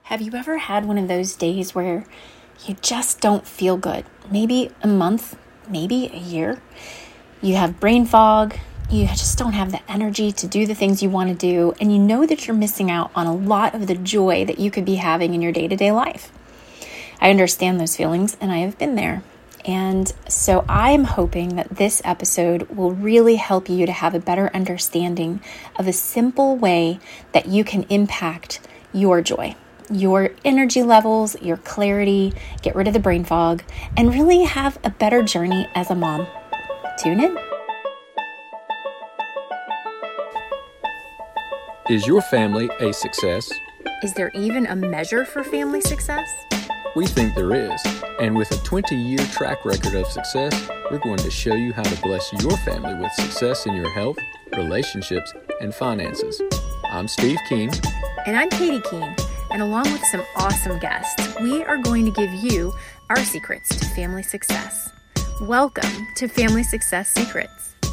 Have you ever had one of those days where you just don't feel good? Maybe a month, maybe a year. You have brain fog. You just don't have the energy to do the things you want to do. And you know that you're missing out on a lot of the joy that you could be having in your day-to-day life. I understand those feelings, and I have been there. And so I'm hoping that this episode will really help you to have a better understanding of a simple way that you can impact your joy, your energy levels, your clarity, get rid of the brain fog, and really have a better journey as a mom. Tune in. Is your family a success? Is there even a measure for family success? We think there is, and with a 20-year track record of success, we're going to show you how to bless your family with success in your health, relationships, and finances. I'm Steve Keene. And I'm Katie Keene, and along with some awesome guests, we are going to give you our secrets to family success. Welcome to Family Success Secrets.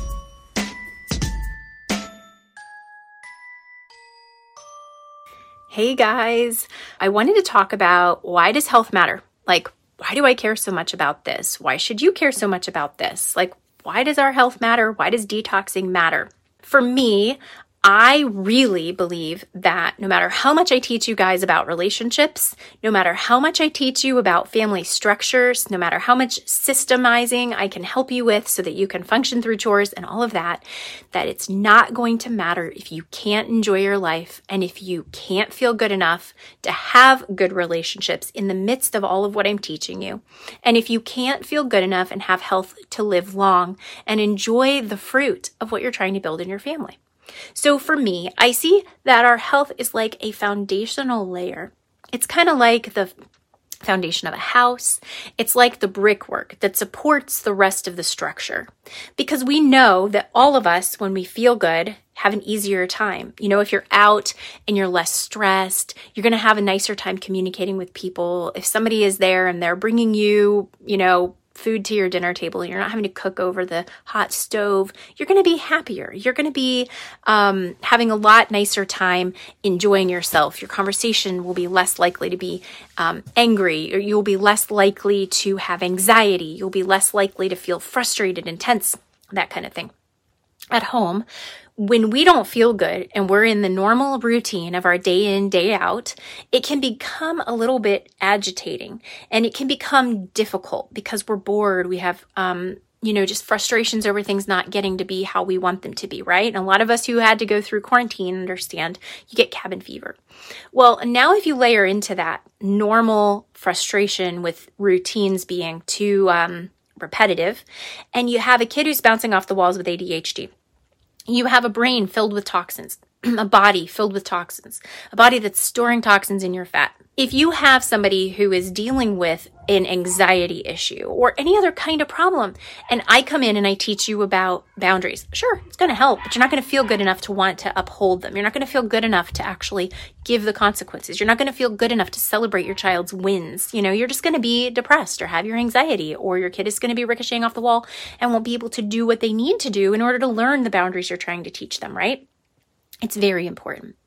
Hey guys, I wanted to talk about why does health matter? Like, why do I care so much about this? Why should you care so much about this? Like, why does our health matter? Why does detoxing matter? For me, I really believe that no matter how much I teach you guys about relationships, no matter how much I teach you about family structures, no matter how much systemizing I can help you with so that you can function through chores and all of that, that it's not going to matter if you can't enjoy your life and if you can't feel good enough to have good relationships in the midst of all of what I'm teaching you. And if you can't feel good enough and have health to live long and enjoy the fruit of what you're trying to build in your family. So for me, I see that our health is like a foundational layer. It's kind of like the foundation of a house. It's like the brickwork that supports the rest of the structure. Because we know that all of us, when we feel good, have an easier time. You know, if you're out and you're less stressed, you're going to have a nicer time communicating with people. If somebody is there and they're bringing you, food to your dinner table, you're not having to cook over the hot stove, you're going to be happier. You're going to be having a lot nicer time enjoying yourself. Your conversation will be less likely to be angry, or you'll be less likely to have anxiety. You'll be less likely to feel frustrated and tense, that kind of thing. At home, when we don't feel good and we're in the normal routine of our day in, day out, it can become a little bit agitating and it can become difficult because we're bored. We have, just frustrations over things not getting to be how we want them to be, right? And a lot of us who had to go through quarantine understand you get cabin fever. Well, now if you layer into that normal frustration with routines being too repetitive, and you have a kid who's bouncing off the walls with ADHD, you have a brain filled with toxins, a body filled with toxins, a body that's storing toxins in your fat. If you have somebody who is dealing with an anxiety issue or any other kind of problem, and I come in and I teach you about boundaries, sure, it's going to help, but you're not going to feel good enough to want to uphold them. You're not going to feel good enough to actually give the consequences. You're not going to feel good enough to celebrate your child's wins. You're just going to be depressed or have your anxiety, or your kid is going to be ricocheting off the wall and won't be able to do what they need to do in order to learn the boundaries you're trying to teach them, right? It's very important.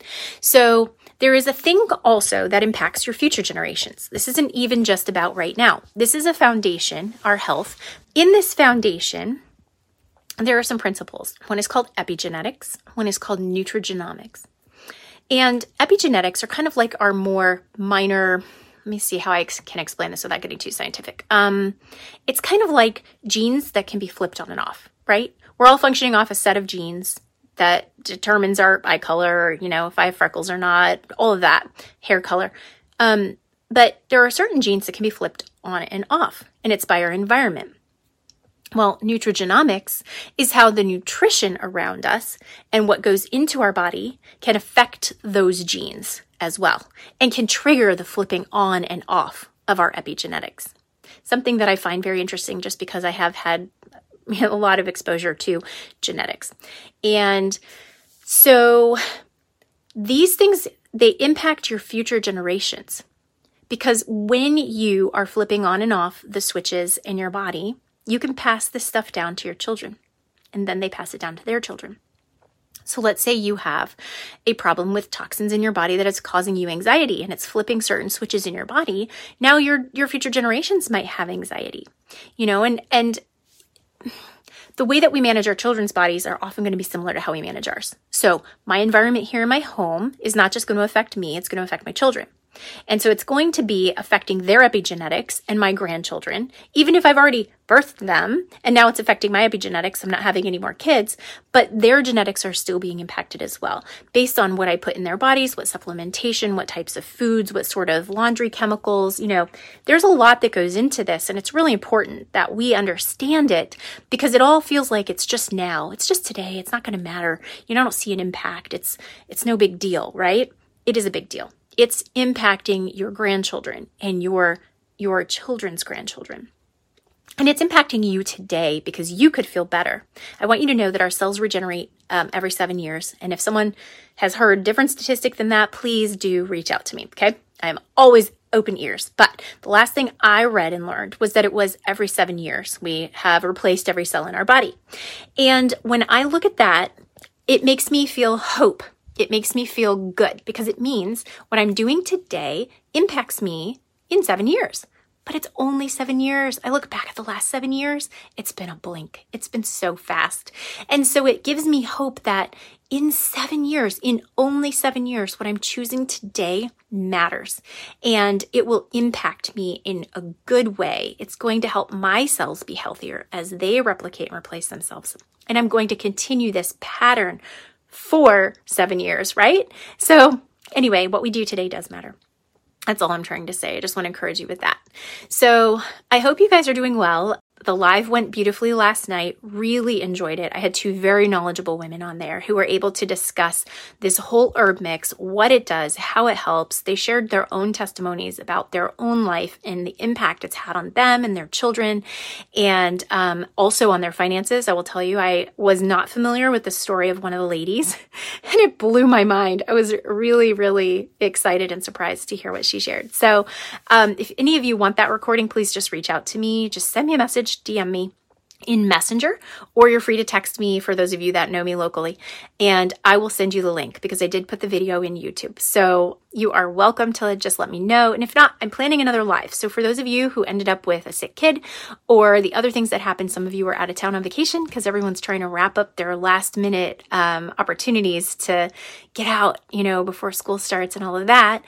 So there is a thing also that impacts your future generations. This isn't even just about right now. This is a foundation, our health. In this foundation, there are some principles. One is called epigenetics. One is called nutrigenomics. And epigenetics are kind of like our more minor, let me see how I can explain this without getting too scientific. It's kind of like genes that can be flipped on and off, right? We're all functioning off a set of genes that determines our eye color, if I have freckles or not, all of that, hair color. But there are certain genes that can be flipped on and off, and it's by our environment. Well, nutrigenomics is how the nutrition around us and what goes into our body can affect those genes as well, and can trigger the flipping on and off of our epigenetics. Something that I find very interesting just because I have had a lot of exposure to genetics. And so these things, they impact your future generations, because when you are flipping on and off the switches in your body, you can pass this stuff down to your children, and then they pass it down to their children. So let's say you have a problem with toxins in your body that is causing you anxiety and it's flipping certain switches in your body. Now your future generations might have anxiety, and the way that we manage our children's bodies are often going to be similar to how we manage ours. So my environment here in my home is not just going to affect me, it's going to affect my children. And so it's going to be affecting their epigenetics and my grandchildren, even if I've already birthed them and now it's affecting my epigenetics. I'm not having any more kids, but their genetics are still being impacted as well, based on what I put in their bodies, what supplementation, what types of foods, what sort of laundry chemicals. There's a lot that goes into this, and it's really important that we understand it, because it all feels like it's just now. It's just today. It's not going to matter. I don't see an impact. It's no big deal, right? It is a big deal. It's impacting your grandchildren and your children's grandchildren. And it's impacting you today because you could feel better. I want you to know that our cells regenerate every 7 years. And if someone has heard a different statistic than that, please do reach out to me, okay? I'm always open ears. But the last thing I read and learned was that it was every 7 years. We have replaced every cell in our body. And when I look at that, it makes me feel hope. It makes me feel good, because it means what I'm doing today impacts me in 7 years. But it's only 7 years. I look back at the last 7 years, it's been a blink. It's been so fast. And so it gives me hope that in 7 years, in only 7 years, what I'm choosing today matters. And it will impact me in a good way. It's going to help my cells be healthier as they replicate and replace themselves. And I'm going to continue this pattern for 7 years, right? So anyway, what we do today does matter. That's all I'm trying to say. I just want to encourage you with that. So I hope you guys are doing well. The live went beautifully last night. Really enjoyed it. I had 2 very knowledgeable women on there who were able to discuss this whole herb mix, what it does, how it helps. They shared their own testimonies about their own life and the impact it's had on them and their children, and also on their finances. I will tell you, I was not familiar with the story of one of the ladies, and it blew my mind. I was really, really excited and surprised to hear what she shared. So if any of you want that recording, please just reach out to me. Just send me a message, DM me in Messenger, or you're free to text me for those of you that know me locally, and I will send you the link, because I did put the video in YouTube. So you are welcome to just let me know. And if not, I'm planning another live. So for those of you who ended up with a sick kid or the other things that happened, some of you were out of town on vacation because everyone's trying to wrap up their last minute opportunities to get out, before school starts and all of that.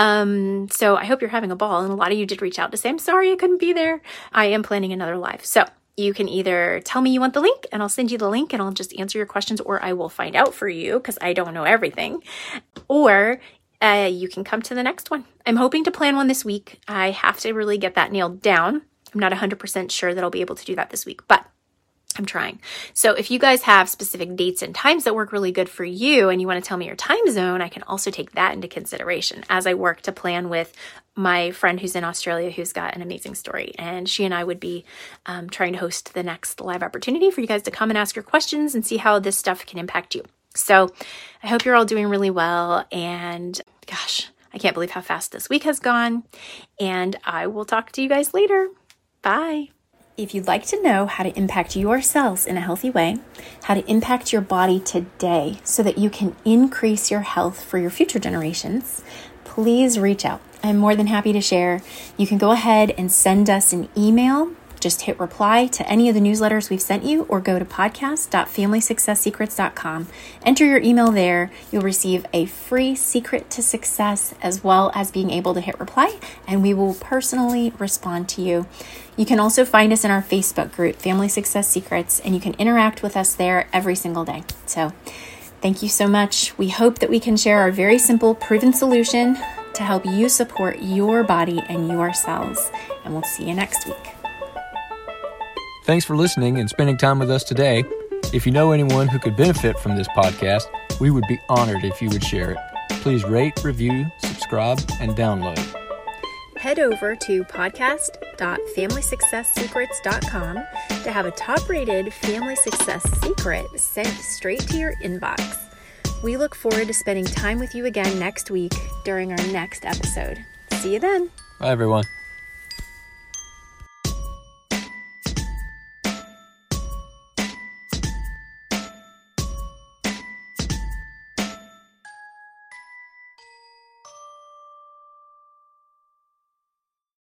So I hope you're having a ball. And a lot of you did reach out to say, I'm sorry I couldn't be there. I am planning another live. So you can either tell me you want the link and I'll send you the link and I'll just answer your questions, or I will find out for you because I don't know everything. Or you can come to the next one. I'm hoping to plan one this week. I have to really get that nailed down. I'm not 100% sure that I'll be able to do that this week, but I'm trying. So if you guys have specific dates and times that work really good for you and you want to tell me your time zone, I can also take that into consideration as I work to plan with my friend who's in Australia, who's got an amazing story. And she and I would be trying to host the next live opportunity for you guys to come and ask your questions and see how this stuff can impact you. So I hope you're all doing really well. And gosh, I can't believe how fast this week has gone. And I will talk to you guys later. Bye. If you'd like to know how to impact your cells in a healthy way, how to impact your body today so that you can increase your health for your future generations, please reach out. I'm more than happy to share. You can go ahead and send us an email. Just hit reply to any of the newsletters we've sent you, or go to podcast.familysuccesssecrets.com. Enter your email there. You'll receive a free secret to success, as well as being able to hit reply, and we will personally respond to you. You can also find us in our Facebook group, Family Success Secrets, and you can interact with us there every single day. So thank you so much. We hope that we can share our very simple, proven solution to help you support your body and your cells. And we'll see you next week. Thanks for listening and spending time with us today. If you know anyone who could benefit from this podcast, we would be honored if you would share it. Please rate, review, subscribe, and download. Head over to podcast.familysuccesssecrets.com to have a top-rated family success secret sent straight to your inbox. We look forward to spending time with you again next week during our next episode. See you then. Bye, everyone.